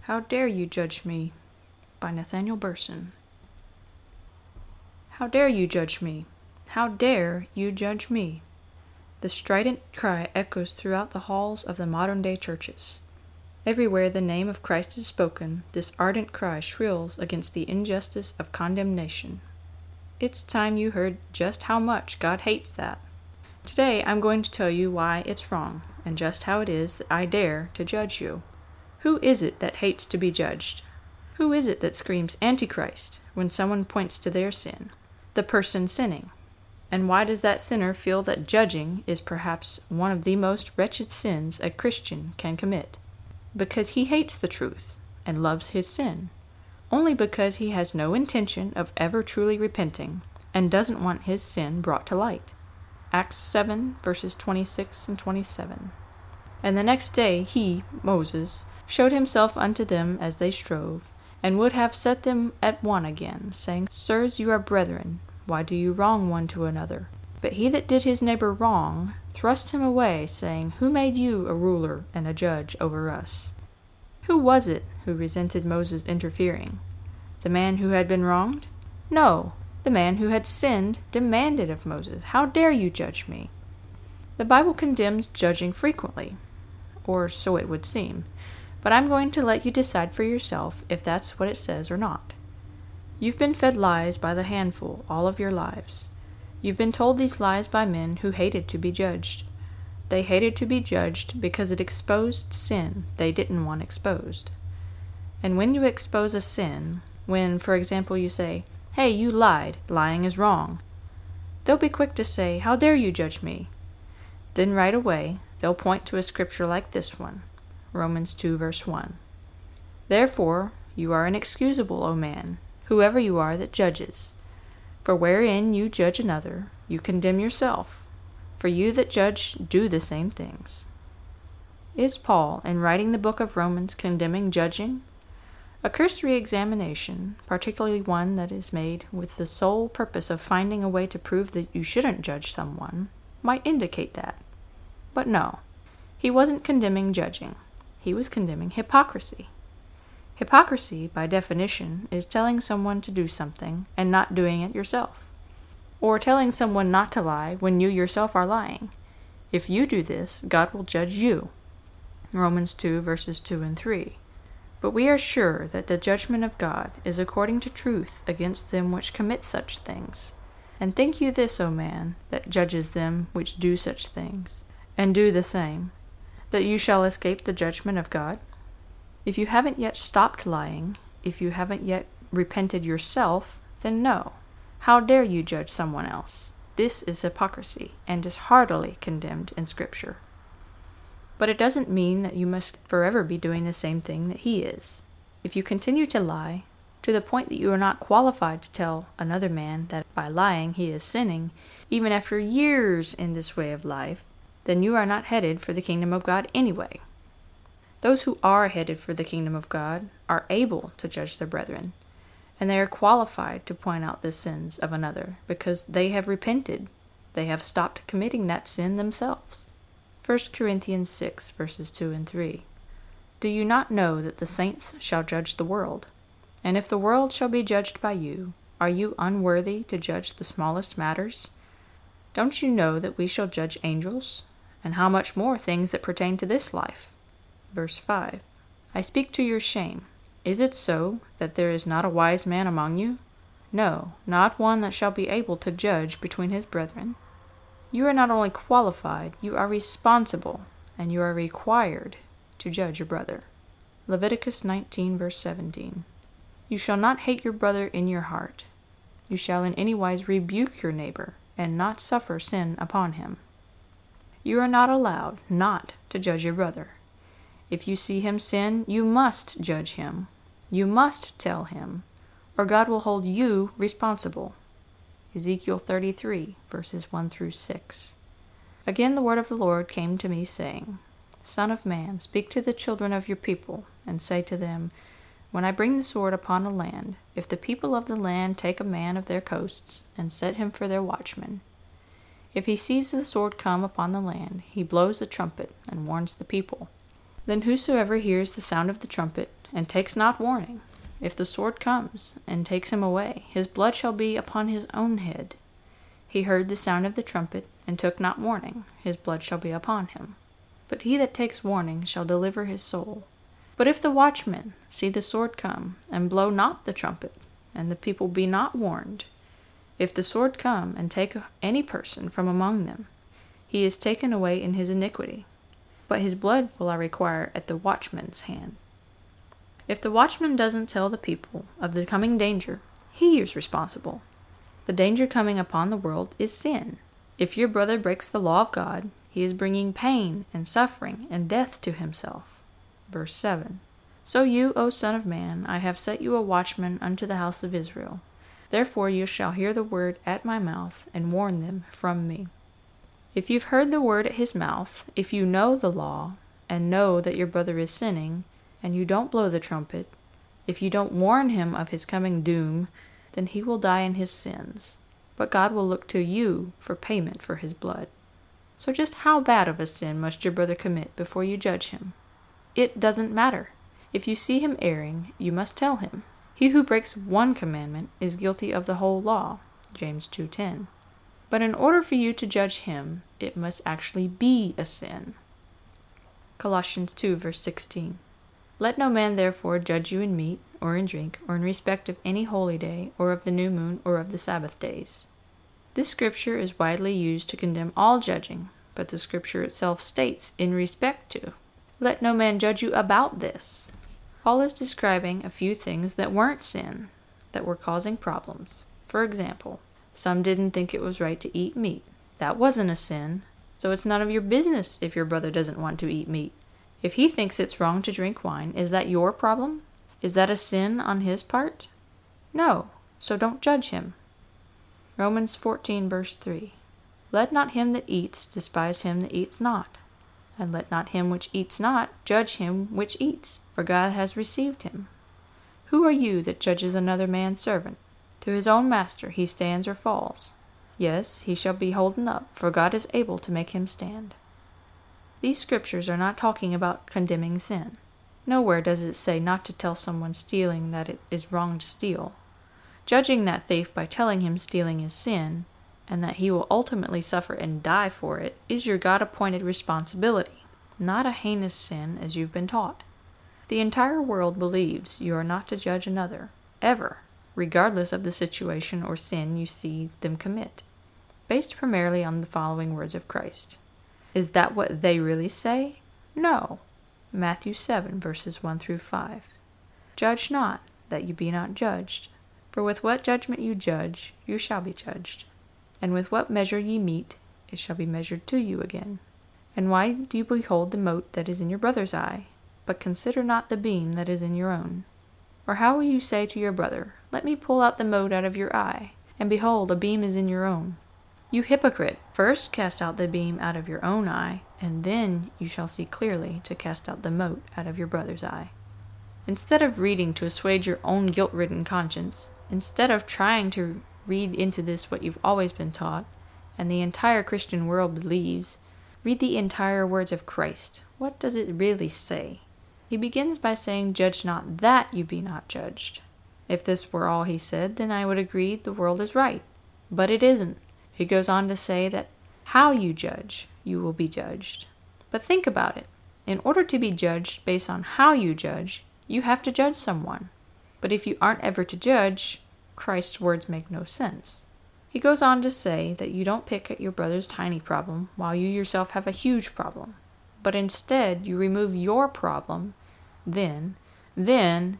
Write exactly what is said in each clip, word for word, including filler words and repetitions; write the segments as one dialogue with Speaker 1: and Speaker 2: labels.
Speaker 1: How Dare You Judge Me? By Nathaniel Burson. How dare you judge me? How dare you judge me? The strident cry echoes throughout the halls of the modern-day churches. Everywhere the name of Christ is spoken, this ardent cry shrills against the injustice of condemnation. It's time you heard just how much God hates that. Today I'm going to tell you why it's wrong, and just how it is that I dare to judge you. Who is it that hates to be judged? Who is it that screams Antichrist when someone points to their sin? The person sinning. And why does that sinner feel that judging is perhaps one of the most wretched sins a Christian can commit? Because he hates the truth and loves his sin. Only because he has no intention of ever truly repenting and doesn't want his sin brought to light. Acts seven, verses twenty-six and twenty-seven. And the next day he, Moses, showed himself unto them as they strove, and would have set them at one again, saying, Sirs, you are brethren, why do you wrong one to another? But he that did his neighbor wrong thrust him away, saying, Who made you a ruler and a judge over us? Who was it who resented Moses interfering? The man who had been wronged? No, the man who had sinned demanded of Moses, How dare you judge me? The Bible condemns judging frequently, or so it would seem. But I'm going to let you decide for yourself if that's what it says or not. You've been fed lies by the handful all of your lives. You've been told these lies by men who hated to be judged. They hated to be judged because it exposed sin they didn't want exposed. And when you expose a sin, when, for example, you say, Hey, you lied, lying is wrong, they'll be quick to say, How dare you judge me? Then right away, they'll point to a scripture like this one. Romans two, verse one. Therefore, you are inexcusable, O man, whoever you are that judges. For wherein you judge another, you condemn yourself. For you that judge do the same things. Is Paul, in writing the book of Romans, condemning judging? A cursory examination, particularly one that is made with the sole purpose of finding a way to prove that you shouldn't judge someone, might indicate that. But no, he wasn't condemning judging. He was condemning hypocrisy. Hypocrisy, by definition, is telling someone to do something and not doing it yourself. Or telling someone not to lie when you yourself are lying. If you do this, God will judge you. Romans two, verses two and three. But we are sure that the judgment of God is according to truth against them which commit such things. And think you this, O man, that judges them which do such things, and do the same, that you shall escape the judgment of God? If you haven't yet stopped lying, if you haven't yet repented yourself, then no. How dare you judge someone else? This is hypocrisy, and is heartily condemned in Scripture. But it doesn't mean that you must forever be doing the same thing that he is. If you continue to lie, to the point that you are not qualified to tell another man that by lying he is sinning, even after years in this way of life, then you are not headed for the kingdom of God anyway. Those who are headed for the kingdom of God are able to judge their brethren, and they are qualified to point out the sins of another, because they have repented. They have stopped committing that sin themselves. First Corinthians six, verses two and three. Do you not know that the saints shall judge the world? And if the world shall be judged by you, are you unworthy to judge the smallest matters? Don't you know that we shall judge angels? And how much more things that pertain to this life? Verse five. I speak to your shame. Is it so that there is not a wise man among you? No, not one that shall be able to judge between his brethren. You are not only qualified, you are responsible, and you are required to judge your brother. Leviticus nineteen, verse seventeen. You shall not hate your brother in your heart. You shall in any wise rebuke your neighbor, and not suffer sin upon him. You are not allowed not to judge your brother. If you see him sin, you must judge him. You must tell him, or God will hold you responsible. Ezekiel thirty-three, verses one through six. Again the word of the Lord came to me, saying, Son of man, speak to the children of your people, and say to them, When I bring the sword upon a land, if the people of the land take a man of their coasts, and set him for their watchman, if he sees the sword come upon the land, he blows the trumpet, and warns the people. Then whosoever hears the sound of the trumpet, and takes not warning, if the sword comes, and takes him away, his blood shall be upon his own head. He heard the sound of the trumpet, and took not warning, his blood shall be upon him. But he that takes warning shall deliver his soul. But if the watchmen see the sword come, and blow not the trumpet, and the people be not warned, if the sword come and take any person from among them, he is taken away in his iniquity. But his blood will I require at the watchman's hand. If the watchman doesn't tell the people of the coming danger, he is responsible. The danger coming upon the world is sin. If your brother breaks the law of God, he is bringing pain and suffering and death to himself. Verse seven. So you, O Son of Man, I have set you a watchman unto the house of Israel. Therefore you shall hear the word at my mouth, and warn them from me. If you've heard the word at his mouth, if you know the law, and know that your brother is sinning, and you don't blow the trumpet, if you don't warn him of his coming doom, then he will die in his sins. But God will look to you for payment for his blood. So just how bad of a sin must your brother commit before you judge him? It doesn't matter. If you see him erring, you must tell him. He who breaks one commandment is guilty of the whole law. James two ten. But in order for you to judge him, it must actually be a sin. Colossians two verse sixteen. Let no man therefore judge you in meat, or in drink, or in respect of any holy day, or of the new moon, or of the Sabbath days. This scripture is widely used to condemn all judging, but the scripture itself states, in respect to, let no man judge you about this. Paul is describing a few things that weren't sin, that were causing problems. For example, some didn't think it was right to eat meat. That wasn't a sin, so it's none of your business if your brother doesn't want to eat meat. If he thinks it's wrong to drink wine, is that your problem? Is that a sin on his part? No, so don't judge him. Romans fourteen verse three. Let not him that eats despise him that eats not, and let not him which eats not judge him which eats, for God has received him. Who are you that judges another man's servant? To his own master he stands or falls. Yes, he shall be holden up, for God is able to make him stand. These scriptures are not talking about condemning sin. Nowhere does it say not to tell someone stealing that it is wrong to steal. Judging that thief by telling him stealing is sin, and that he will ultimately suffer and die for it, is your God-appointed responsibility, not a heinous sin as you've been taught. The entire world believes you are not to judge another, ever, regardless of the situation or sin you see them commit, based primarily on the following words of Christ. Is that what they really say? No. Matthew seven, verses one through five. Judge not, that you be not judged. For with what judgment you judge, you shall be judged. And with what measure ye meet, it shall be measured to you again. And why do you behold the mote that is in your brother's eye, but consider not the beam that is in your own? Or how will you say to your brother, let me pull out the mote out of your eye, and behold, a beam is in your own? You hypocrite, first cast out the beam out of your own eye, and then you shall see clearly to cast out the mote out of your brother's eye. Instead of reading to assuage your own guilt-ridden conscience, instead of trying to read into this what you've always been taught, and the entire Christian world believes, read the entire words of Christ. What does it really say? He begins by saying, judge not that you be not judged. If this were all he said, then I would agree the world is right. But it isn't. He goes on to say that how you judge, you will be judged. But think about it. In order to be judged based on how you judge, you have to judge someone. But if you aren't ever to judge, Christ's words make no sense. He goes on to say that you don't pick at your brother's tiny problem while you yourself have a huge problem. But instead, you remove your problem, then, then,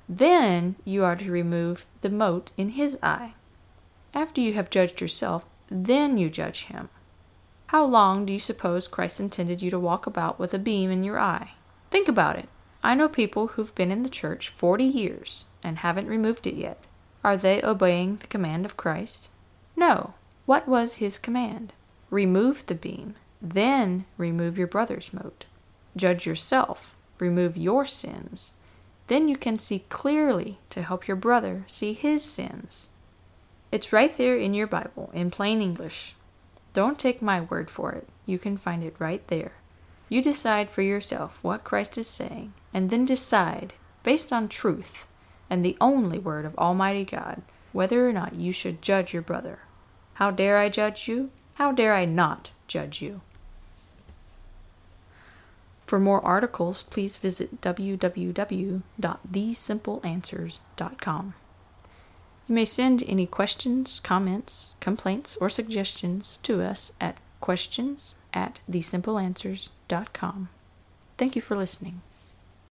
Speaker 1: then you are to remove the mote in his eye. After you have judged yourself, then you judge him. How long do you suppose Christ intended you to walk about with a beam in your eye? Think about it. I know people who've been in the church forty years and haven't removed it yet. Are they obeying the command of Christ? No. What was his command? Remove the beam, then remove your brother's mote. Judge yourself, remove your sins. Then you can see clearly to help your brother see his sins. It's right there in your Bible, in plain English. Don't take my word for it. You can find it right there. You decide for yourself what Christ is saying, and then decide, based on truth and the only word of Almighty God, whether or not you should judge your brother. How dare I judge you? How dare I not judge you? For more articles, please visit w w w dot the simple answers dot com. You may send any questions, comments, complaints, or suggestions to us at questions at the simple answers dot com. Thank you for listening.